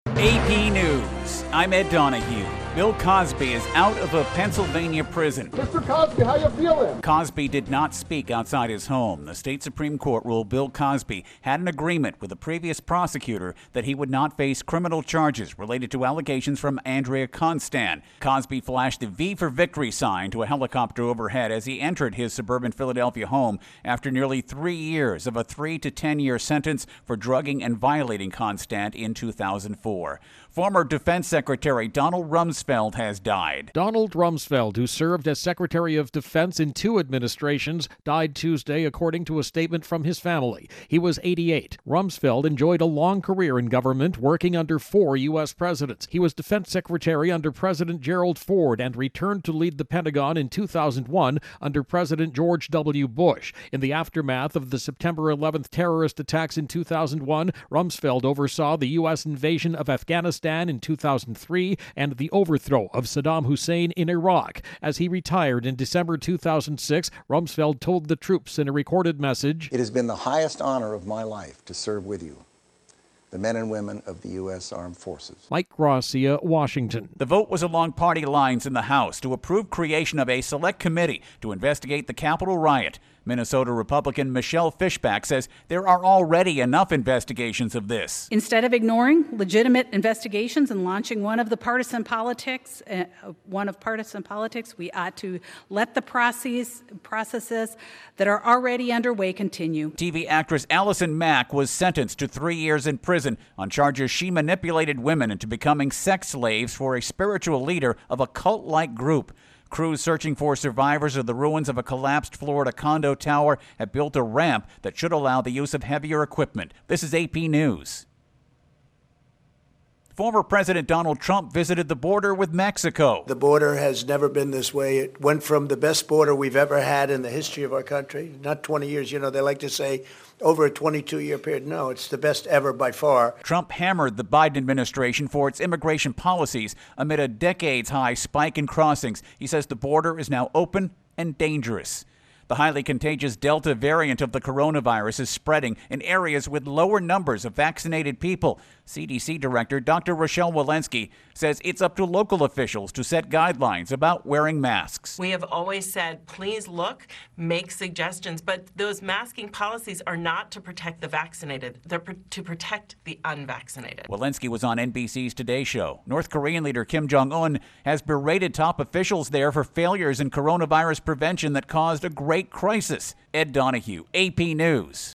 AP News. I'm Ed Donahue. Bill Cosby is out of a Pennsylvania prison. Mr. Cosby, how you feeling? Cosby did not speak outside his home. The state Supreme Court ruled Bill Cosby had an agreement with a previous prosecutor that he would not face criminal charges related to allegations from Andrea Constand. Cosby flashed the V for Victory sign to a helicopter overhead as he entered his suburban Philadelphia home after nearly 3 years of a 3 to 10-year sentence for drugging and violating Constand in 2004. Former Defense Secretary Donald Rumsfeld has died. Donald Rumsfeld, who served as Secretary of Defense in 2 administrations, died Tuesday, according to a statement from his family. He was 88. Rumsfeld enjoyed a long career in government, working under 4 U.S. presidents. He was Defense Secretary under President Gerald Ford and returned to lead the Pentagon in 2001 under President George W. Bush. In the aftermath of the September 11th terrorist attacks in 2001, Rumsfeld oversaw the U.S. invasion of Afghanistan in 2003 and the overthrow of Saddam Hussein in Iraq. As he retired in December 2006, Rumsfeld told the troops in a recorded message, "It has been the highest honor of my life to serve with you, the men and women of the U.S. Armed Forces." Mike Gracia, Washington. The vote was along party lines in the House to approve creation of a select committee to investigate the Capitol riot. Minnesota Republican Michelle Fishback says there are already enough investigations of this. Instead of ignoring legitimate investigations and launching one of partisan politics, we ought to let the processes that are already underway continue. TV actress Allison Mack was sentenced to 3 years in prison on charges she manipulated women into becoming sex slaves for a spiritual leader of a cult-like group. Crews searching for survivors of the ruins of a collapsed Florida condo tower have built a ramp that should allow the use of heavier equipment. This is AP News. Former President Donald Trump visited the border with Mexico. The border has never been this way. It went from the best border we've ever had in the history of our country, not 20 years. You know, they like to say over a 22-year period. No, it's the best ever by far. Trump hammered the Biden administration for its immigration policies amid a decades-high spike in crossings. He says the border is now open and dangerous. The highly contagious Delta variant of the coronavirus is spreading in areas with lower numbers of vaccinated people. CDC Director Dr. Rochelle Walensky says it's up to local officials to set guidelines about wearing masks. We have always said, please look, make suggestions, but those masking policies are not to protect the vaccinated. They're to protect the unvaccinated. Walensky was on NBC's Today Show. North Korean leader Kim Jong-un has berated top officials there for failures in coronavirus prevention that caused a great crisis. Ed Donahue, AP News.